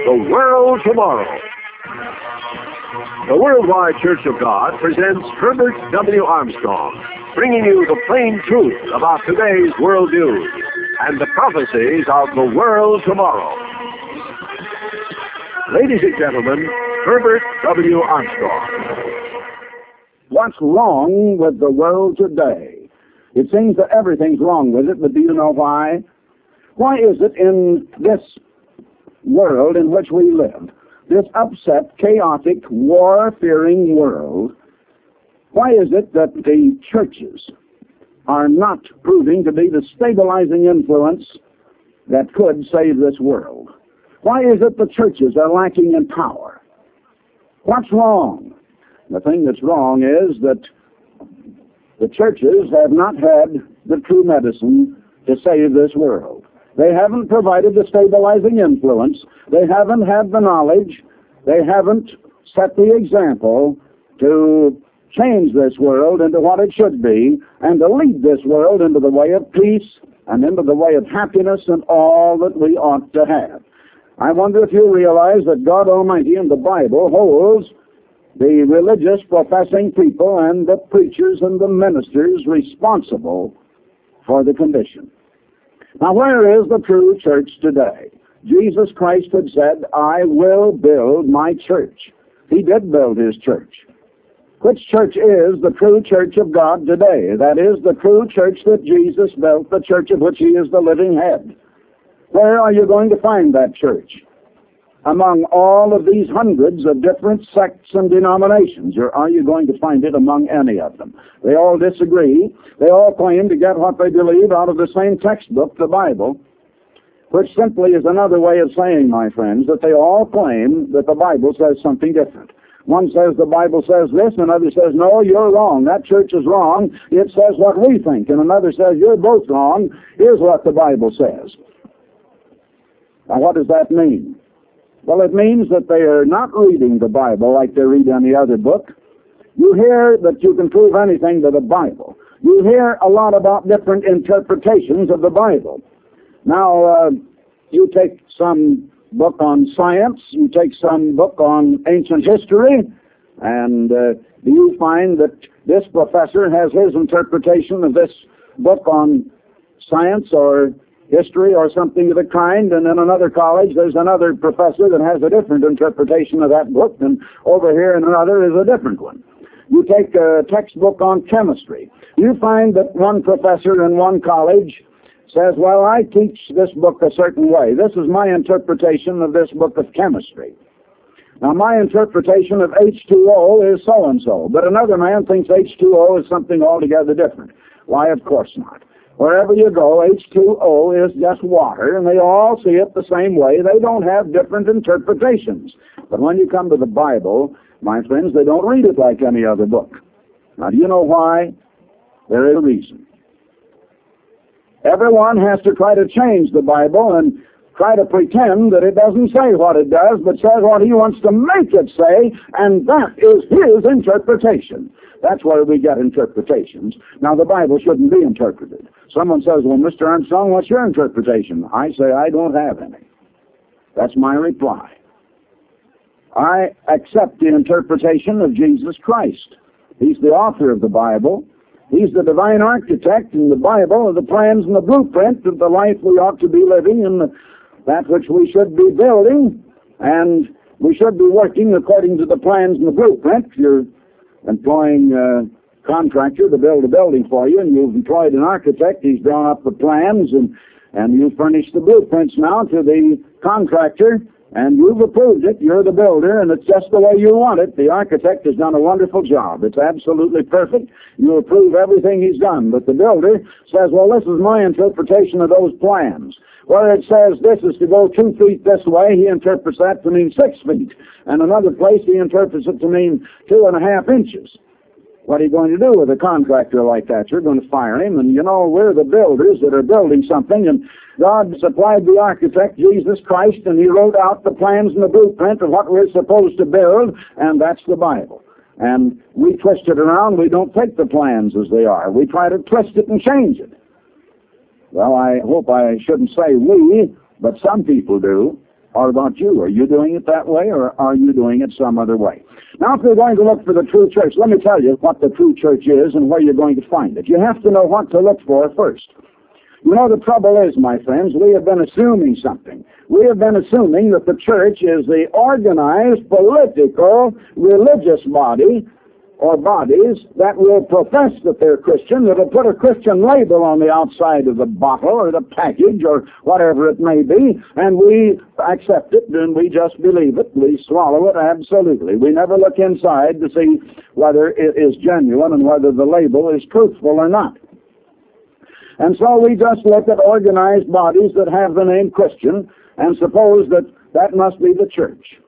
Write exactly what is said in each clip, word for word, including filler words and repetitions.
The World Tomorrow. The Worldwide Church of God presents Herbert W. Armstrong, bringing you the plain truth about today's world news and the prophecies of the world tomorrow. Ladies and gentlemen, Herbert W. Armstrong. What's wrong with the world today? It seems that everything's wrong with it, but do you know why? Why is it in this world in which we live, this upset, chaotic, war-fearing world, why is it that the churches are not proving to be the stabilizing influence that could save this world? Why is it the churches are lacking in power? What's wrong? The thing that's wrong is that the churches have not had the true medicine to save this world. They haven't provided the stabilizing influence. They haven't had the knowledge. They haven't set the example to change this world into what it should be and to lead this world into the way of peace and into the way of happiness and all that we ought to have. I wonder if you realize that God Almighty in the Bible holds the religious professing people and the preachers and the ministers responsible for the condition. Now, where is the true church today? Jesus Christ had said, I will build my church. He did build his church. Which church is the true church of God today? That is the true church that Jesus built, the church of which he is the living head. Where are you going to find that church? Among all of these hundreds of different sects and denominations, or are you going to find it among any of them? They all disagree. They all claim to get what they believe out of the same textbook, the Bible, which simply is another way of saying, my friends, that they all claim that the Bible says something different. One says the Bible says this, and another says, no, you're wrong. That church is wrong. It says what we think. And another says, you're both wrong. Here's what the Bible says. Now, what does that mean? Well, it means that they are not reading the Bible like they read any other book. You hear that you can prove anything to the Bible. You hear a lot about different interpretations of the Bible. Now, uh, you take some book on science, you take some book on ancient history, and uh, you find that this professor has his interpretation of this book on science or history or something of the kind, and in another college there's another professor that has a different interpretation of that book, and over here in another is a different one. You take a textbook on chemistry. You find that one professor in one college says, well, I teach this book a certain way. This is my interpretation of this book of chemistry. Now, my interpretation of H two O is so-and-so, but another man thinks H two O is something altogether different. Why, of course not. Wherever you go, H two O is just water, and they all see it the same way. They don't have different interpretations. But when you come to the Bible, my friends, they don't read it like any other book. Now, do you know why? There is a reason. Everyone has to try to change the Bible and try to pretend that it doesn't say what it does, but says what he wants to make it say, and that is his interpretation. That's where we get interpretations. Now, the Bible shouldn't be interpreted. Someone says, well, Mister Armstrong, what's your interpretation? I say, I don't have any. That's my reply. I accept the interpretation of Jesus Christ. He's the author of the Bible. He's the divine architect in the Bible of the plans and the blueprint of the life we ought to be living and the, that which we should be building, and we should be working according to the plans and the blueprint. You're employing a contractor to build a building for you, and you've employed an architect. He's drawn up the plans, and, and you furnish the blueprints now to the contractor, and you've approved it. You're the builder, and it's just the way you want it. The architect has done a wonderful job. It's absolutely perfect. You approve everything he's done. But the builder says, well, this is my interpretation of those plans. Where it says this is to go two feet this way, he interprets that to mean six feet. And another place, he interprets it to mean two and a half inches. What are you going to do with a contractor like that? You're going to fire him, and you know, we're the builders that are building something, and God supplied the architect, Jesus Christ, and he wrote out the plans and the blueprint of what we're supposed to build, and that's the Bible. And we twist it around. We don't take the plans as they are. We try to twist it and change it. Well, I hope I shouldn't say we, but some people do. Or about you? Are you doing it that way, or are you doing it some other way? Now, if you're going to look for the true church, let me tell you what the true church is and where you're going to find it. You have to know what to look for first. You know, the trouble is, my friends, we have been assuming something. We have been assuming that the church is the organized, political, religious body or bodies that will profess that they're Christian, that will put a Christian label on the outside of the bottle or the package or whatever it may be, and we accept it and we just believe it. We swallow it absolutely. We never look inside to see whether it is genuine and whether the label is truthful or not. And so we just look at organized bodies that have the name Christian and suppose that that must be the church.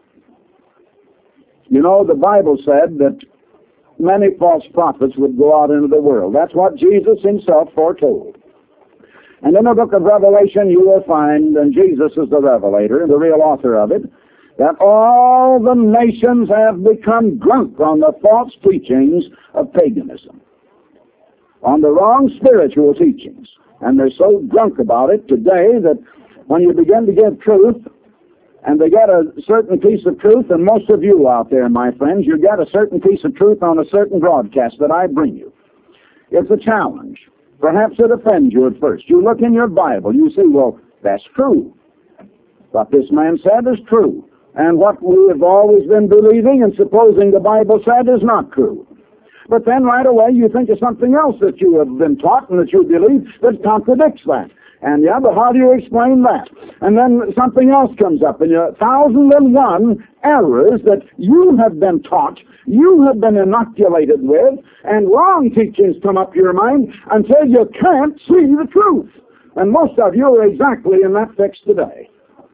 You know, the Bible said that many false prophets would go out into the world. That's what Jesus himself foretold. And in the book of Revelation you will find, and Jesus is the revelator, the real author of it, that all the nations have become drunk on the false teachings of paganism, on the wrong spiritual teachings. And they're so drunk about it today that when you begin to give truth, and they get a certain piece of truth, and most of you out there, my friends, you get a certain piece of truth on a certain broadcast that I bring you. It's a challenge. Perhaps it offends you at first. You look in your Bible, you see, well, that's true. What this man said is true. And what we have always been believing and supposing the Bible said is not true. But then right away you think of something else that you have been taught and that you believe that contradicts that. And yeah, but how do you explain that? And then something else comes up, and you a thousand and one errors that you have been taught, you have been inoculated with, and wrong teachings come up your mind until you can't see the truth. And most of you are exactly in that fix today.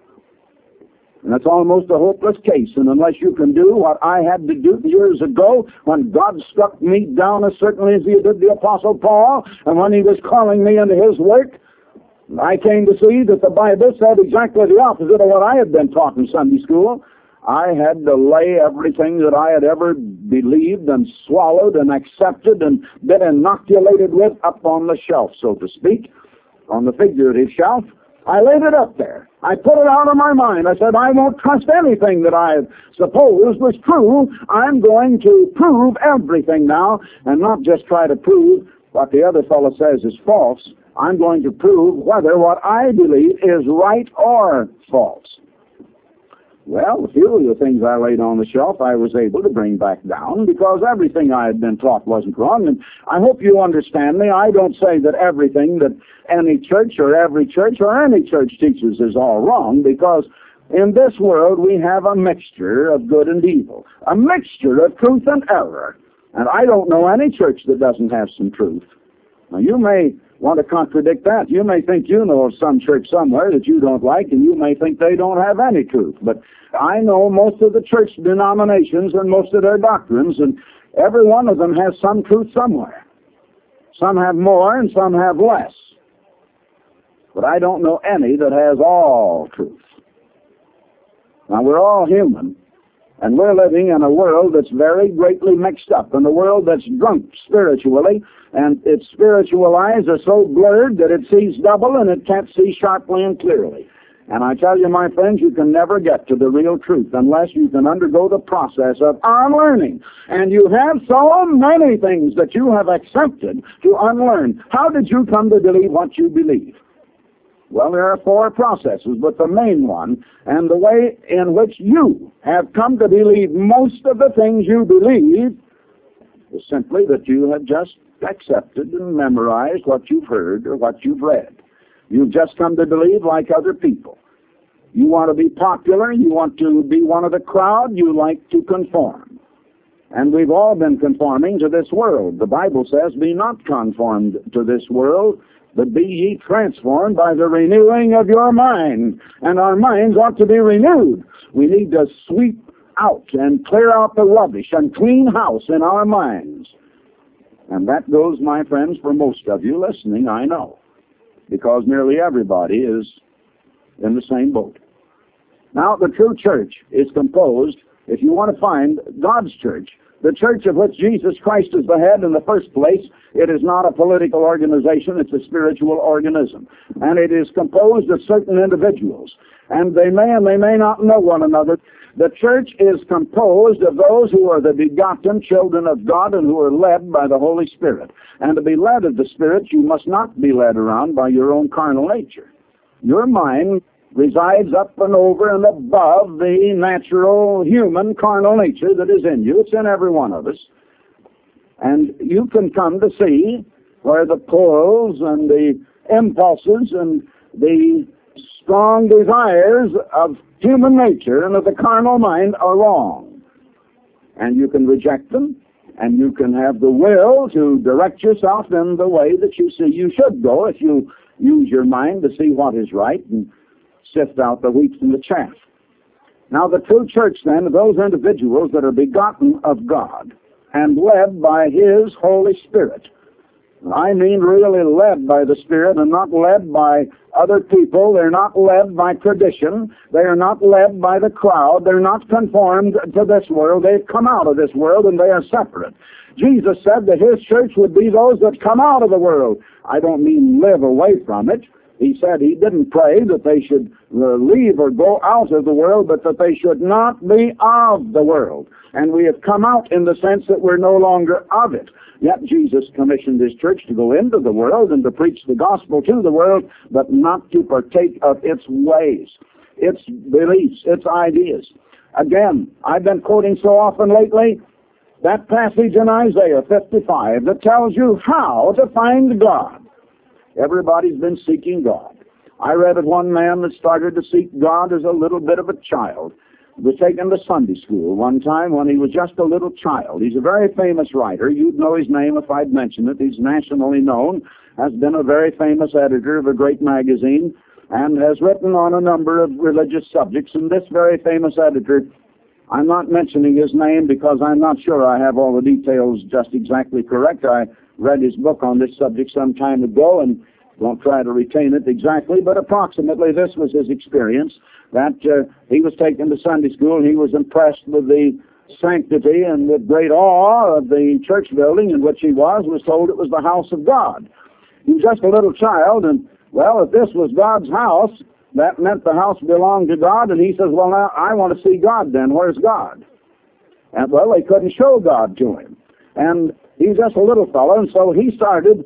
And that's almost a hopeless case. And unless you can do what I had to do years ago when God struck me down as certainly as he did the Apostle Paul, and when he was calling me into his work, I came to see that the Bible said exactly the opposite of what I had been taught in Sunday school. I had to lay everything that I had ever believed and swallowed and accepted and been inoculated with up on the shelf, so to speak, on the figurative shelf. I laid it up there. I put it out of my mind. I said, I won't trust anything that I supposed was true. I'm going to prove everything now, and not just try to prove what the other fellow says is false. I'm going to prove whether what I believe is right or false. Well, a few of the things I laid on the shelf I was able to bring back down because everything I had been taught wasn't wrong. And I hope you understand me. I don't say that everything that any church or every church or any church teaches is all wrong, because in this world we have a mixture of good and evil, a mixture of truth and error. And I don't know any church that doesn't have some truth. Now, you may want to contradict that. You may think you know of some church somewhere that you don't like, and you may think they don't have any truth. But I know most of the church denominations and most of their doctrines, and every one of them has some truth somewhere. Some have more and some have less. But I don't know any that has all truth. Now, we're all human. And we're living in a world that's very greatly mixed up, in a world that's drunk spiritually, and its spiritual eyes are so blurred that it sees double and it can't see sharply and clearly. And I tell you, my friends, you can never get to the real truth unless you can undergo the process of unlearning. And you have so many things that you have accepted to unlearn. How did you come to believe what you believe? Well, there are four processes, but the main one, and the way in which you have come to believe most of the things you believe, is simply that you have just accepted and memorized what you've heard or what you've read. You've just come to believe like other people. You want to be popular, you want to be one of the crowd, you like to conform. And we've all been conforming to this world. The Bible says, be not conformed to this world, but be ye transformed by the renewing of your mind. And our minds ought to be renewed. We need to sweep out and clear out the rubbish and clean house in our minds. And that goes, my friends, for most of you listening, I know, because nearly everybody is in the same boat. Now, the true church is composed, if you want to find God's church, The church of which Jesus Christ is the head in the first place, it is not a political organization, it's a spiritual organism. And it is composed of certain individuals. And they may and they may not know one another. The church is composed of those who are the begotten children of God and who are led by the Holy Spirit. And to be led of the Spirit, you must not be led around by your own carnal nature. Your mind resides up and over and above the natural human carnal nature that is in you. It's in every one of us. And you can come to see where the pulls and the impulses and the strong desires of human nature and of the carnal mind are wrong. And you can reject them, and you can have the will to direct yourself in the way that you see you should go if you use your mind to see what is right and sift out the wheat from the chaff. Now, the true church, then, are those individuals that are begotten of God and led by His Holy Spirit. I mean really led by the Spirit and not led by other people. They're not led by tradition. They are not led by the crowd. They're not conformed to this world. They've come out of this world and they are separate. Jesus said that His church would be those that come out of the world. I don't mean live away from it. He said He didn't pray that they should uh, leave or go out of the world, but that they should not be of the world. And we have come out in the sense that we're no longer of it. Yet Jesus commissioned His church to go into the world and to preach the gospel to the world, but not to partake of its ways, its beliefs, its ideas. Again, I've been quoting so often lately that passage in Isaiah fifty-five that tells you how to find God. Everybody's been seeking God. I read of one man that started to seek God as a little bit of a child. He was taken to Sunday school one time when he was just a little child. He's a very famous writer. You'd know his name if I'd mentioned it. He's nationally known, has been a very famous editor of a great magazine, and has written on a number of religious subjects. And this very famous editor, I'm not mentioning his name because I'm not sure I have all the details just exactly correct. I read his book on this subject some time ago and won't try to retain it exactly, but approximately this was his experience, that uh, he was taken to Sunday school and he was impressed with the sanctity and with great awe of the church building in which he was, was told it was the house of God. He was just a little child, and, well, if this was God's house, that meant the house belonged to God, and he says, well, now, I want to see God then. Where's God? And, well, they couldn't show God to him. And he's just a little fellow, and so he started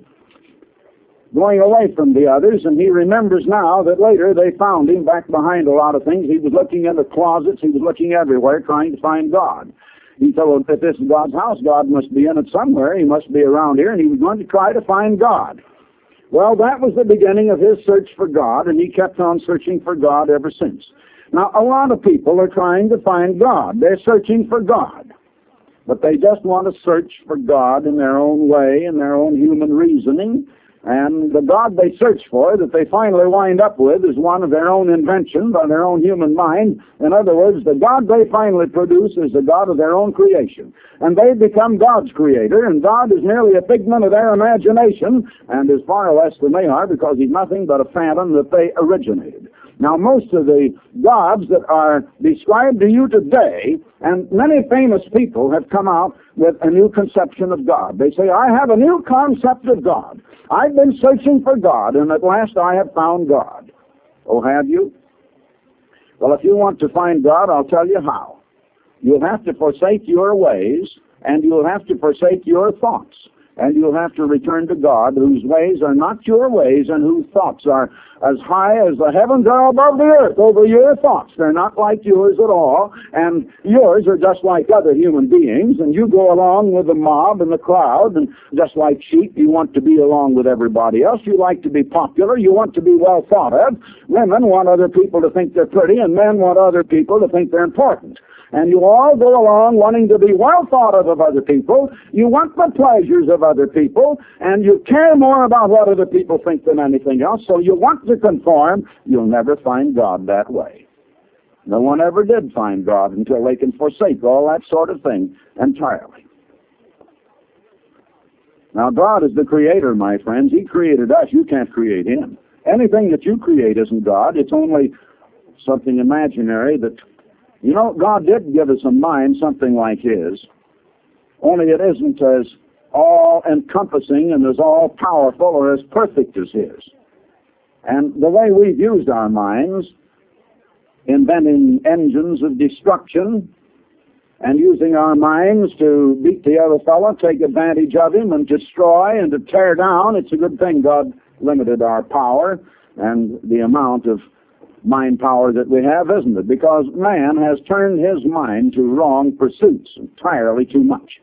going away from the others, and he remembers now that later they found him back behind a lot of things. He was looking in the closets. He was looking everywhere trying to find God. He thought, well, if this is God's house, God must be in it somewhere. He must be around here, and he was going to try to find God. Well, that was the beginning of his search for God, and he kept on searching for God ever since. Now, a lot of people are trying to find God. They're searching for God. But they just want to search for God in their own way, in their own human reasoning. And the God they search for, that they finally wind up with, is one of their own invention, by their own human mind. In other words, the God they finally produce is the God of their own creation. And they become God's creator, and God is merely a figment of their imagination, and is far less than they are, because He's nothing but a phantom that they originated. Now, most of the gods that are described to you today, and many famous people have come out with a new conception of God. They say, I have a new concept of God. I've been searching for God, and at last I have found God. Oh, have you? Well, if you want to find God, I'll tell you how. You'll have to forsake your ways, and you'll have to forsake your thoughts. And you'll have to return to God, whose ways are not your ways, and whose thoughts are as high as the heavens are above the earth over your thoughts. They're not like yours at all, and yours are just like other human beings, and you go along with the mob and the crowd, and just like sheep, you want to be along with everybody else. You like to be popular. You want to be well thought of. Women want other people to think they're pretty, and men want other people to think they're important. And you all go along wanting to be well thought of of other people. You want the pleasures of other people, and you care more about what other people think than anything else, so you want to conform. You'll never find God that way. No one ever did find God until they can forsake all that sort of thing entirely. Now, God is the creator, my friends. He created us. You can't create Him. Anything that you create isn't God. It's only something imaginary that... You know, God did give us a mind something like His. only it isn't as all-encompassing and as all-powerful or as perfect as his. And the way we've used our minds, inventing engines of destruction and using our minds to beat the other fellow, take advantage of him and destroy and to tear down, it's a good thing God limited our power and the amount of mind power that we have, isn't it? Because man has turned his mind to wrong pursuits entirely too much.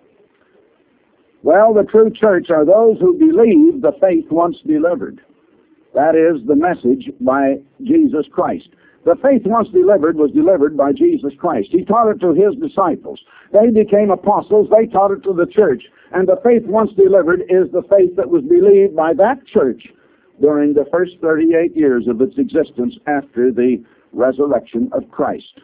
Well, the true church are those who believe the faith once delivered. That is the message by Jesus Christ. The faith once delivered was delivered by Jesus Christ. He taught it to his disciples. They became apostles. They taught it to the church. And the faith once delivered is the faith that was believed by that church during the first thirty-eight years of its existence after the resurrection of Christ.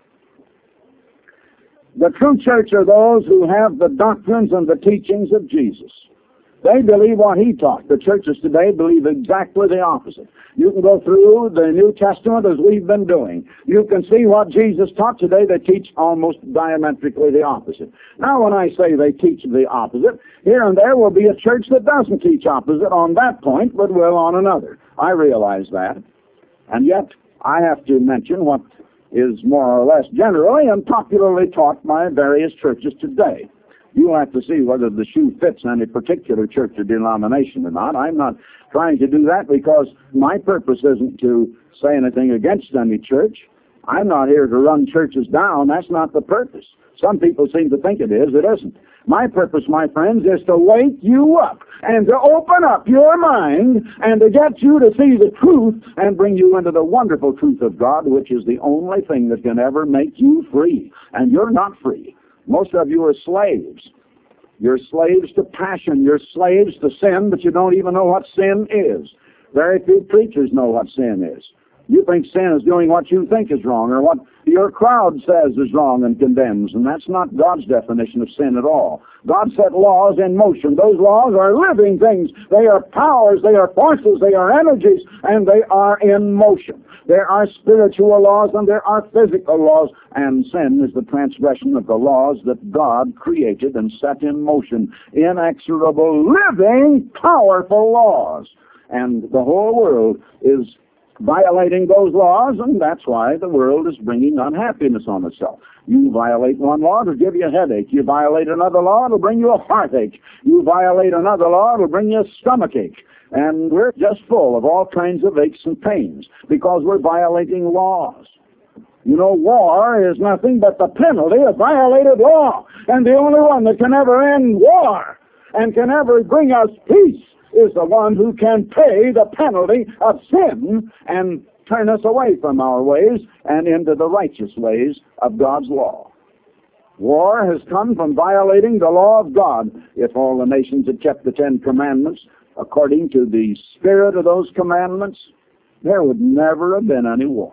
The true church are those who have the doctrines and the teachings of Jesus. They believe what he taught. The churches today believe exactly the opposite. You can go through the New Testament as we've been doing. You can see what Jesus taught today. They teach almost diametrically the opposite. Now, when I say they teach the opposite, here and there will be a church that doesn't teach opposite on that point, but will on another. I realize that. And yet, I have to mention what is more or less generally and popularly taught by various churches today. You'll have to see whether the shoe fits any particular church or denomination or not. I'm not trying to do that because my purpose isn't to say anything against any church. I'm not here to run churches down. That's not the purpose. Some people seem to think it is. It isn't. My purpose, my friends, is to wake you up and to open up your mind and to get you to see the truth and bring you into the wonderful truth of God, which is the only thing that can ever make you free. And you're not free. Most of you are slaves. You're slaves to passion. You're slaves to sin, but you don't even know what sin is. Very few preachers know what sin is. You think sin is doing what you think is wrong or what your crowd says is wrong and condemns, and that's not God's definition of sin at all. God set laws in motion. Those laws are living things. They are powers, they are forces, they are energies, and they are in motion. There are spiritual laws and there are physical laws, and sin is the transgression of the laws that God created and set in motion. Inexorable, living, powerful laws. And the whole world is violating those laws, and that's why the world is bringing unhappiness on itself. You violate one law, it'll give you a headache. You violate another law, it'll bring you a heartache. You violate another law, it'll bring you a stomachache. And we're just full of all kinds of aches and pains because we're violating laws. You know, war is nothing but the penalty of violated law. And the only one that can ever end war and can ever bring us peace is the one who can pay the penalty of sin and turn us away from our ways and into the righteous ways of God's law. War has come from violating the law of God. If all the nations had kept the Ten Commandments according to the spirit of those commandments, there would never have been any war.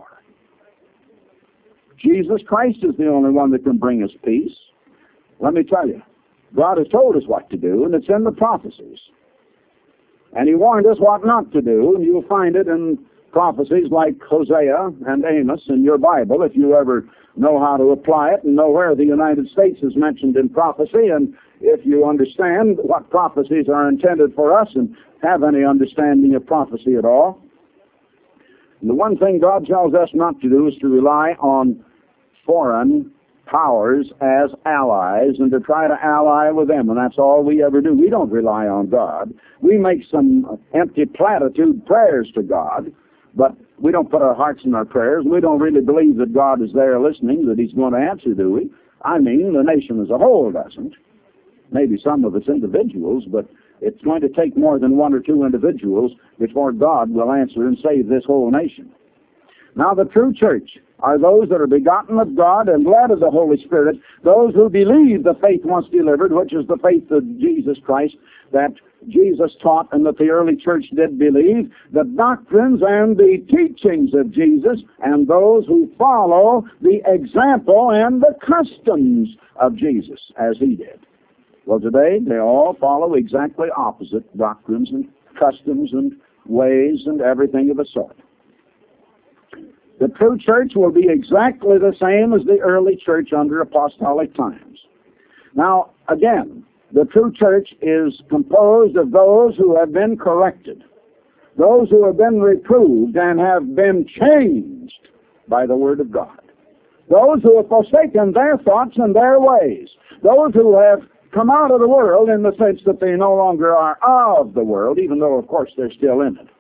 Jesus Christ is the only one that can bring us peace. Let me tell you, God has told us what to do, and it's in the prophecies. And he warned us what not to do, and you'll find it in prophecies like Hosea and Amos in your Bible, if you ever know how to apply it and know where the United States is mentioned in prophecy, and if you understand what prophecies are intended for us and have any understanding of prophecy at all. And the one thing God tells us not to do is to rely on foreign powers as allies and to try to ally with them, and that's all we ever do. We don't rely on God. We make some empty platitude prayers to God, but we don't put our hearts in our prayers. We don't really believe that God is there listening, that he's going to answer, do we? I mean, the nation as a whole doesn't. Maybe some of us individuals, but it's going to take more than one or two individuals before God will answer and save this whole nation. Now, the true church are those that are begotten of God and led of the Holy Spirit, those who believe the faith once delivered, which is the faith of Jesus Christ that Jesus taught and that the early church did believe, the doctrines and the teachings of Jesus, and those who follow the example and the customs of Jesus as he did. Well, today they all follow exactly opposite doctrines and customs and ways and everything of the sort. The true church will be exactly the same as the early church under apostolic times. Now, Again, the true church is composed of those who have been corrected, those who have been reproved and have been changed by the Word of God, those who have forsaken their thoughts and their ways, those who have come out of the world in the sense that they no longer are of the world, even though, of course, they're still in it,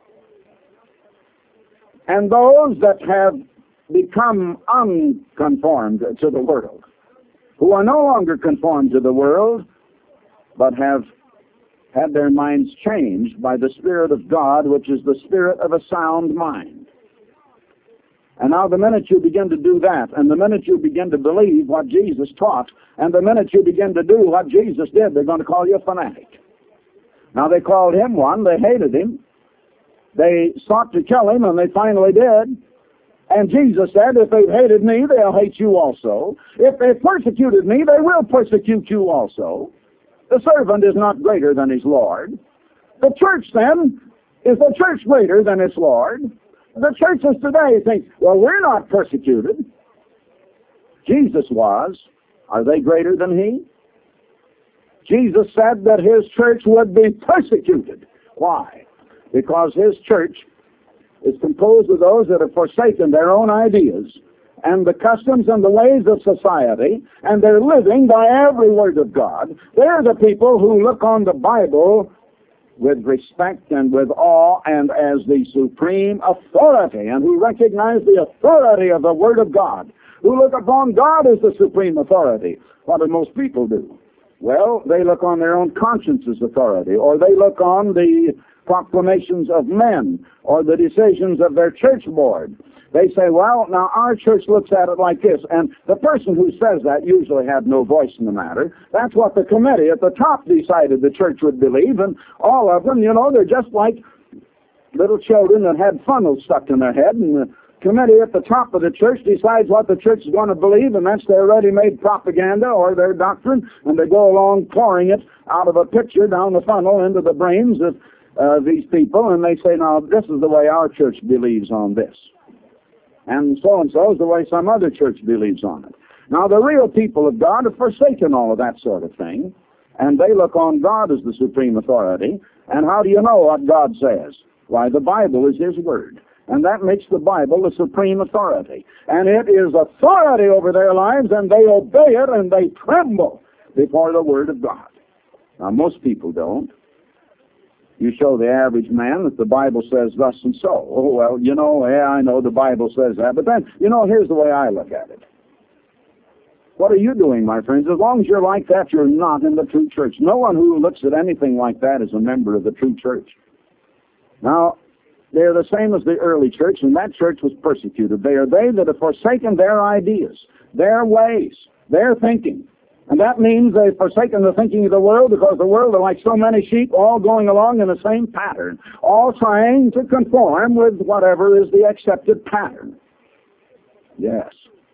and those that have become unconformed to the world, who are no longer conformed to the world, but have had their minds changed by the Spirit of God, which is the spirit of a sound mind. And now the minute you begin to do that, and the minute you begin to believe what Jesus taught, and the minute you begin to do what Jesus did, they're going to call you a fanatic. Now they called him one, they hated him, they sought to kill him, and they finally did. And Jesus said, if they've hated me, they'll hate you also. If they've persecuted me, they will persecute you also. The servant is not greater than his Lord. The church, then, is the church greater than its Lord? The churches today think, well, we're not persecuted. Jesus was. Are they greater than he? Jesus said that his church would be persecuted. Why? Because his church is composed of those that have forsaken their own ideas and the customs and the ways of society, and they're living by every word of God. They're the people who look on the Bible with respect and with awe and as the supreme authority, and who recognize the authority of the Word of God, who look upon God as the supreme authority. What do most people do? Well, they look on their own conscience's authority, or they look on the proclamations of men, or the decisions of their church board. They say, well, now our church looks at it like this, and the person who says that usually had no voice in the matter. That's what the committee at the top decided the church would believe, and all of them, you know, they're just like little children that had funnels stuck in their head, and the committee at the top of the church decides what the church is going to believe, and that's their ready-made propaganda or their doctrine, and they go along pouring it out of a pitcher down the funnel into the brains of uh, these people, and they say, now, this is the way our church believes on this. And so-and-so is the way some other church believes on it. Now, the real people of God have forsaken all of that sort of thing, and they look on God as the supreme authority. And how do you know what God says? Why, the Bible is His Word. And that makes the Bible the supreme authority. And it is authority over their lives, and they obey it, and they tremble before the Word of God. Now, most people don't. You show the average man that the Bible says thus and so. Oh, well, you know, yeah, I know the Bible says that. But then, you know, here's the way I look at it. What are you doing, my friends? As long as you're like that, you're not in the true church. No one who looks at anything like that is a member of the true church. Now, they're the same as the early church, and that church was persecuted. They are they that have forsaken their ideas, their ways, their thinking. And that means they've forsaken the thinking of the world, because the world are like so many sheep, all going along in the same pattern, all trying to conform with whatever is the accepted pattern. Yes.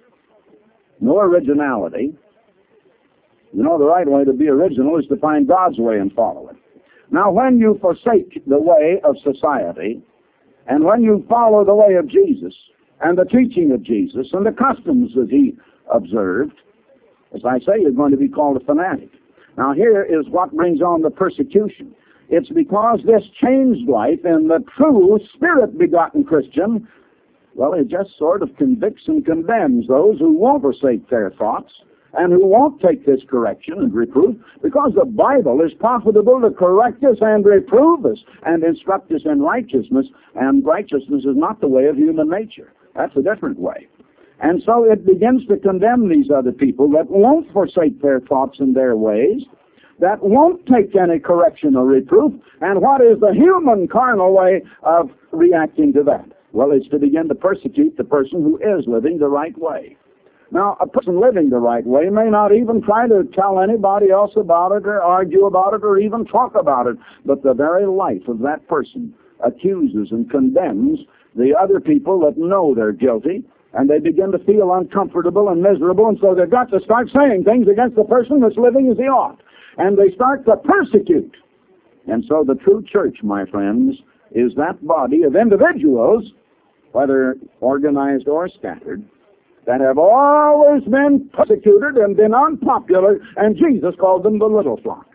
No originality. You know, the right way to be original is to find God's way and follow it. Now, when you forsake the way of society, and when you follow the way of Jesus, and the teaching of Jesus, and the customs that He observed, as I say, you're going to be called a fanatic. Now, here is what brings on the persecution. It's because this changed life in the true Spirit-begotten Christian, well, it just sort of convicts and condemns those who won't forsake their thoughts and who won't take this correction and reproof, because the Bible is profitable to correct us and reprove us and instruct us in righteousness, and righteousness is not the way of human nature. That's a different way. And so it begins to condemn these other people that won't forsake their thoughts and their ways, that won't take any correction or reproof. And what is the human carnal way of reacting to that? Well, it's to begin to persecute the person who is living the right way. Now, a person living the right way may not even try to tell anybody else about it or argue about it or even talk about it, but the very life of that person accuses and condemns the other people that know they're guilty, and they begin to feel uncomfortable and miserable, and so they've got to start saying things against the person that's living as he ought. And they start to persecute. And so the true church, my friends, is that body of individuals, whether organized or scattered, that have always been persecuted and been unpopular, and Jesus called them the little flock.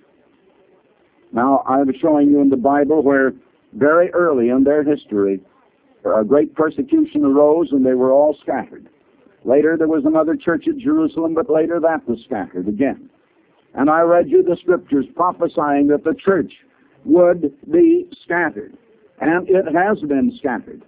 Now, I was showing you in the Bible where very early in their history, a great persecution arose and they were all scattered. Later, there was another church at Jerusalem, but later that was scattered again. And I read you the scriptures prophesying that the church would be scattered. And it has been scattered.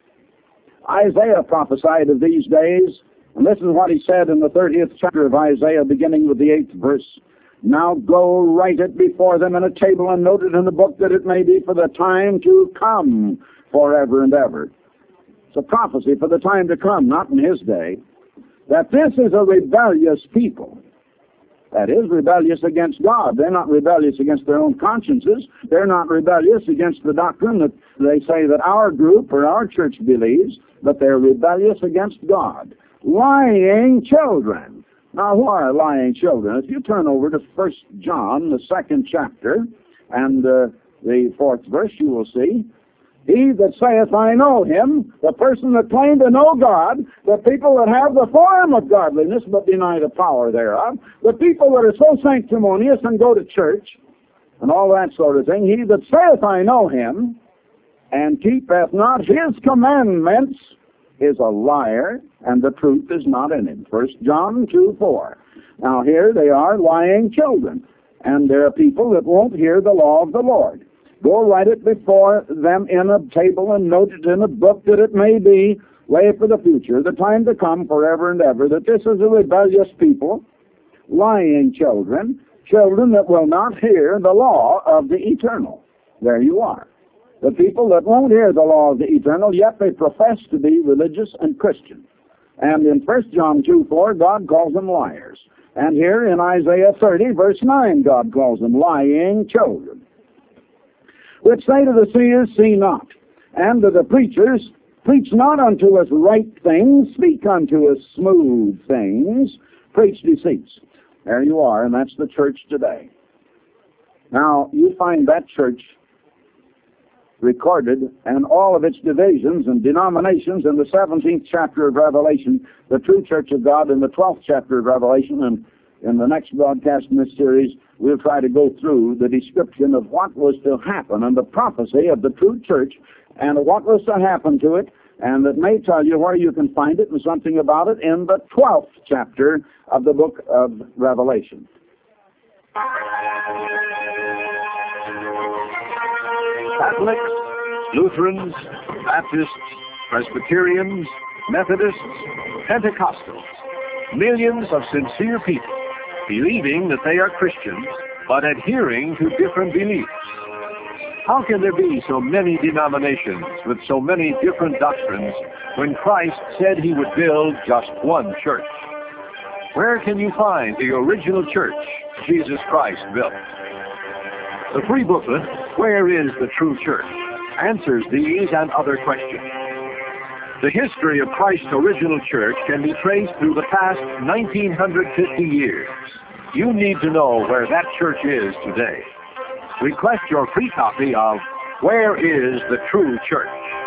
Isaiah prophesied of these days, and this is what he said in the thirtieth chapter of Isaiah, beginning with the eighth verse. Now go write it before them in a table and note it in the book, that it may be for the time to come forever and ever. It's a prophecy for the time to come, not in his day, that this is a rebellious people. That is, rebellious against God. They're not rebellious against their own consciences. They're not rebellious against the doctrine that they say that our group or our church believes, but they're rebellious against God. Lying children. Now, who are lying children? If you turn over to First John, the second chapter, and uh, the fourth verse, you will see, he that saith, I know him, the person that claimed to know God, the people that have the form of godliness but deny the power thereof, the people that are so sanctimonious and go to church, and all that sort of thing, he that saith, I know him, and keepeth not his commandments, is a liar, and the truth is not in him. First John two four. Now here they are, lying children, and there are people that won't hear the law of the Lord. Go write it before them in a table and note it in a book, that it may be way for the future, the time to come forever and ever, that this is a rebellious people, lying children, children that will not hear the law of the eternal. There you are. The people that won't hear the law of the eternal, yet they profess to be religious and Christian. And in First John two four, God calls them liars. And here in Isaiah thirty, verse nine, God calls them lying children. Which say to the seers, see not, and to the preachers, preach not unto us right things, speak unto us smooth things, preach deceits. There you are, and that's the church today. Now, you find that church recorded, and all of its divisions and denominations in the seventeenth chapter of Revelation, the true church of God in the twelfth chapter of Revelation, and in the next broadcast in this series, we'll try to go through the description of what was to happen and the prophecy of the true church and what was to happen to it, and it may tell you where you can find it and something about it in the twelfth chapter of the book of Revelation. Catholics, Lutherans, Baptists, Presbyterians, Methodists, Pentecostals, millions of sincere people believing that they are Christians, but adhering to different beliefs. How can there be so many denominations with so many different doctrines when Christ said he would build just one church? Where can you find the original church Jesus Christ built? The free booklet, Where is the True Church?, answers these and other questions. The history of Christ's original church can be traced through the past nineteen fifty years. You need to know where that church is today. Request your free copy of Where is the True Church?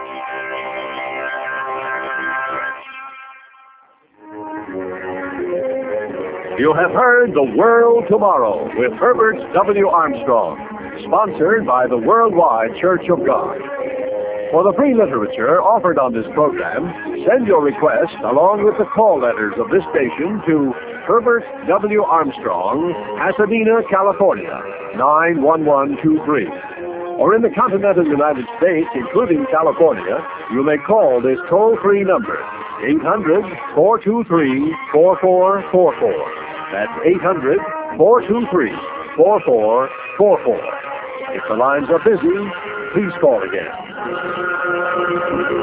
You have heard The World Tomorrow with Herbert W. Armstrong, sponsored by the Worldwide Church of God. For the free literature offered on this program, send your request along with the call letters of this station to Herbert W. Armstrong, Pasadena, California, nine one one two three. Or in the continental United States, including California, you may call this toll-free number, eight hundred, four two three, four four four four. That's eight hundred, four two three, four four four four. If the lines are busy, please call again.